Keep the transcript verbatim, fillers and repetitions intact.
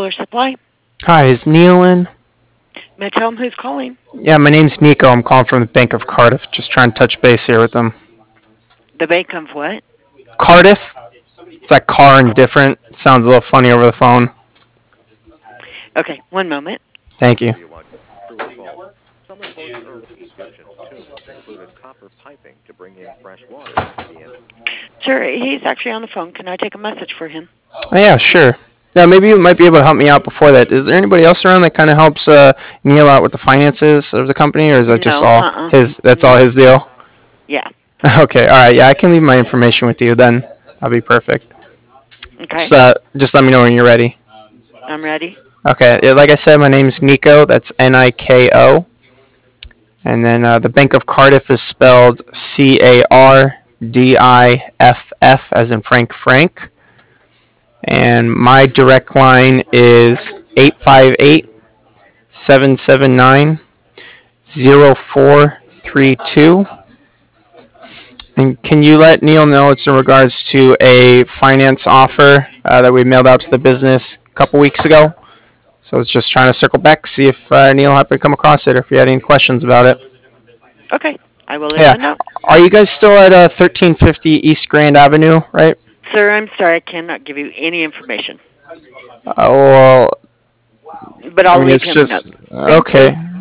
Solar Supply. Hi, is Neil in? May I tell him who's calling? Yeah, my name's Nico. I'm calling from the Bank of Cardiff. Just trying to touch base here with them. The bank of what? Cardiff? It's like car and different. Sounds a little funny over the phone. Okay, one moment. Thank you. True or false? Some reports early Egyptian tombs included copper piping to bring in fresh water into the end. Sir, he's actually on the phone. Can I take a message for him? Oh, yeah, sure. Yeah, maybe you might be able to help me out before that. Is there anybody else around that kind of helps uh, Neil out with the finances of the company, or is that just No, all uh-uh. his? That's No. all his deal. Yeah. Okay, all right. Yeah, I can leave my information with you then. That'll be perfect. Okay. Just, uh, just let me know when you're ready. I'm ready. Okay, yeah, like I said, my name's Nico. That's N I K O. And then uh, the Bank of Cardiff is spelled C A R D I F F, as in Frank Frank. And my direct line is eight five eight, seven seven nine, zero four three two. And can you let Neil know it's in regards to a finance offer uh, that we mailed out to the business a couple weeks ago? So it's just trying to circle back, see if uh, Neil happened to come across it, or if you had any questions about it. Okay, I will let Yeah. him know. Are you guys still at uh, thirteen fifty East Grand Avenue, right? Sir, I'm sorry, I cannot give you any information. Uh, well, But I I'll mean, leave it's him a just note. Thank okay. you.